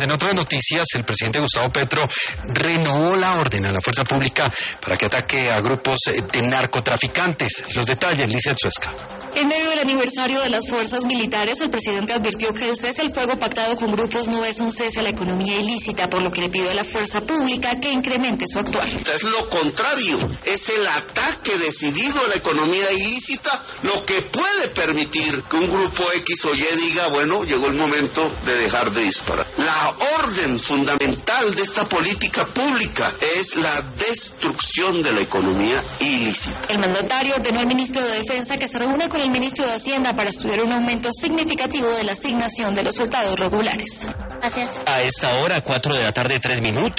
En otras noticias, el presidente Gustavo Petro renovó la orden a la fuerza pública para que ataque a grupos de narcotraficantes. Los detalles, Lizeth Suezca. En medio del aniversario de las fuerzas militares, el presidente advirtió que el cese al fuego pactado con grupos no es un cese a la economía ilícita, por lo que le pidió a la fuerza pública que incremente su actuar. Es lo contrario, es el ataque decidido a la economía ilícita lo que puede permitir que un grupo X o Y diga, bueno, llegó el momento de dejar de disparar. La orden fundamental de esta política pública es la destrucción de la economía ilícita. El mandatario ordenó al ministro de Defensa que se reúna con el ministro de Hacienda para estudiar un aumento significativo de la asignación de los soldados regulares. Gracias. A esta hora, 4 de la tarde, 3 minutos.